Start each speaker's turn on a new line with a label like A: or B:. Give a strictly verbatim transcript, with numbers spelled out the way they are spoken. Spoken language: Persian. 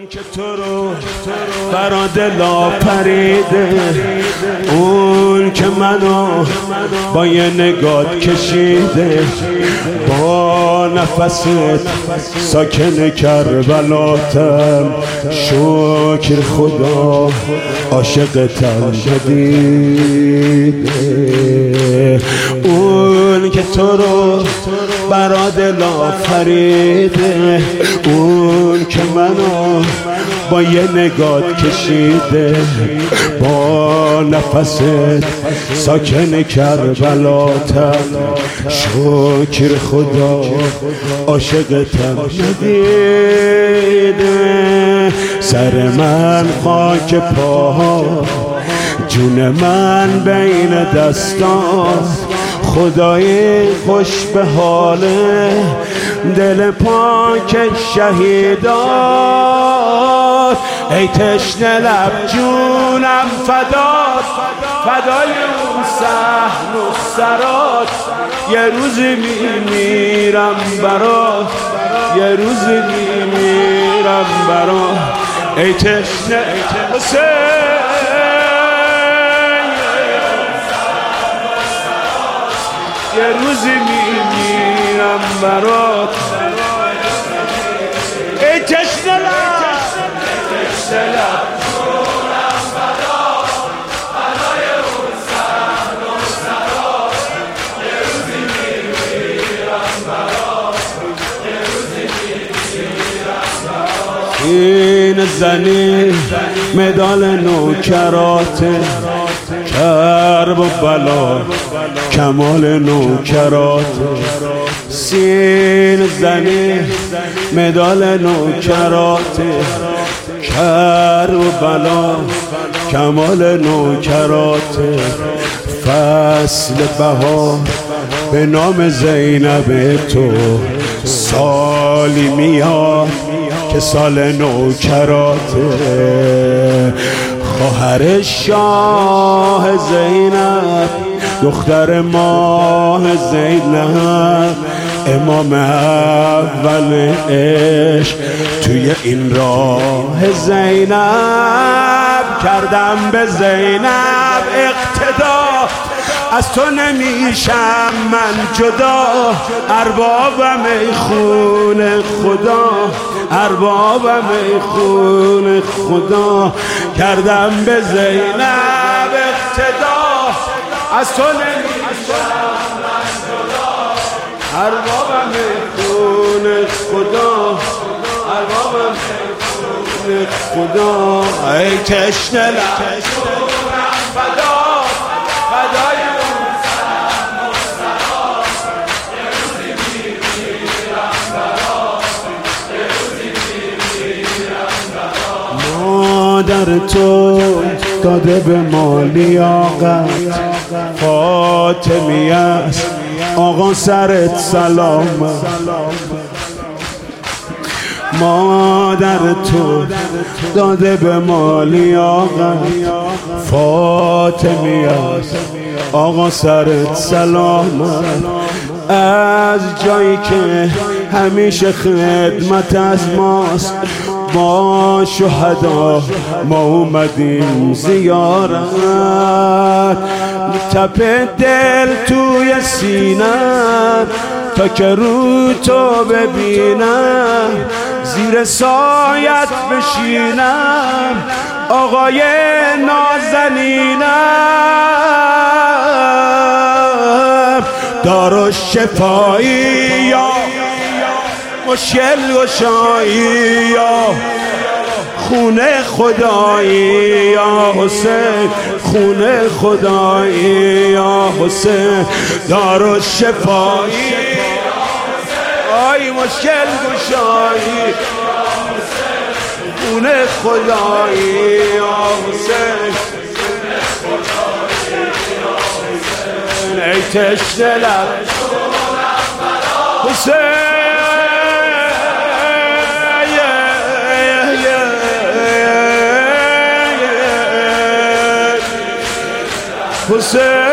A: که تو رو برا دل آفریده، اون که منو با یه نگات کشیده، با نفست ساکن کربلاتم، شکر خدا عاشقتم شدیده. اون که تو رو برا دل آفریده، اون که منو با یه نگات کشیده، با نفست ساکن کربلاتم، شکر خدا عاشقتم ندیده. سر من خاک پاها، جون من بین دستان، خدای خوش به حاله دل پاک شهیدان. ای تشنه لب جونم فدات، فدای اون صحن و سرات، یه روزی میمیرم برات، یه روزی میمیرم برات. ای تشنه حسین، یه روزی میمیرم برات. ای تشنه لب، تشنه لب جونم فدات، فدای اون صحن و سرات، یه روزی میمیرم برات، یه روزی میمیرم برات. این زنی مدال نوکراته، کرب و بلا کمال نوکرات. سین زنی مدال نوکرات، کرب و بلا کمال نوکرات. فصل بهار به نام زینب تو، سالی میاد که سال نوکراته. خواهر شاه زینب، دختر ماه زینب، امام اول عشق توی این راه زینب. کردم به زینب اقتدا، از تو نمیشم من جدا، اربابم ای خون خدا، اربابم ای خون خدا. کردم به زینب اقتدا، از تو نمیشم من جدا، اربابم ای خون خدا، اربابم ای خون خدا. ای تشنه لب جونم فدات، فدای اون صحن و سرات، یه روزی میمیرم برات، یه روزی میمیرم برات. مادر تو داده به ما لیاقت، فاطمی است آقا سرت سلامت. مادر تو داده به ما لیاقت، فاطمی است آقا سرت سلامت. از جایی که همیشه خدمت از ماست، با شهدا ما اومدیم زیارت. تپ دل توی سینم تا که رو تو ببینم، زیر سایت بشینم آقای نازنینم. دار شفایی یا مشکل گشایی یا خونه خدایی یا حسین، خونه خدایی یا حسین. دار شفایی آی مشکل گشایی، خونه خدایی یا حسین. ای تشنه لب حسین، حسین